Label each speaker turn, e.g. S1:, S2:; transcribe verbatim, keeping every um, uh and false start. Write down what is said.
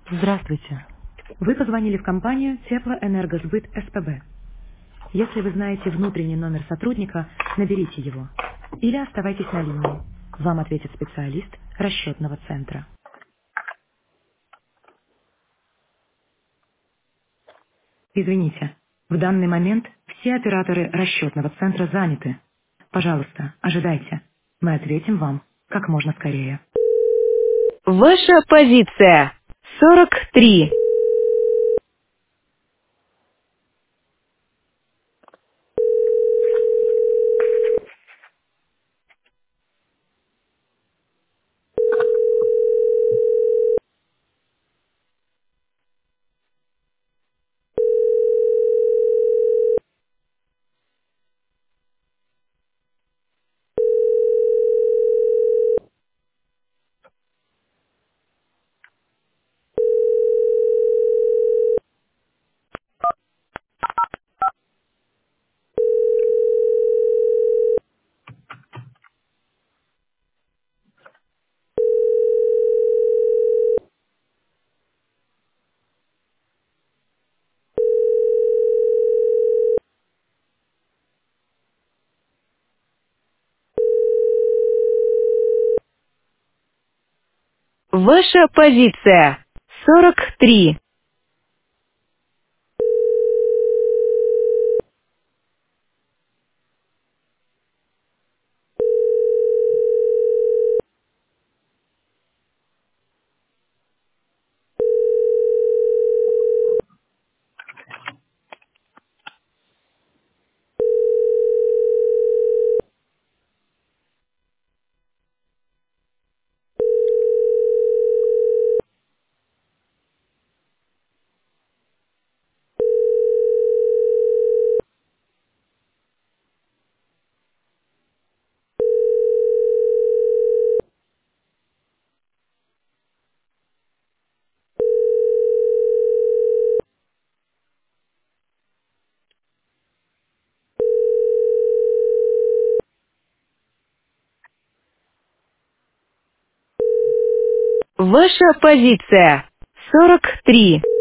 S1: Здравствуйте. Вы позвонили в компанию Теплоэнергосбыт СПБ. Если вы знаете внутренний номер сотрудника, наберите его. Или оставайтесь на линии. Вам ответит специалист расчетного центра. Извините, в данный момент все операторы расчетного центра заняты. Пожалуйста, ожидайте. Мы ответим вам как можно скорее. Ваша позиция. сорок три. Ваша позиция. сорок три. Ваша позиция. сорок три.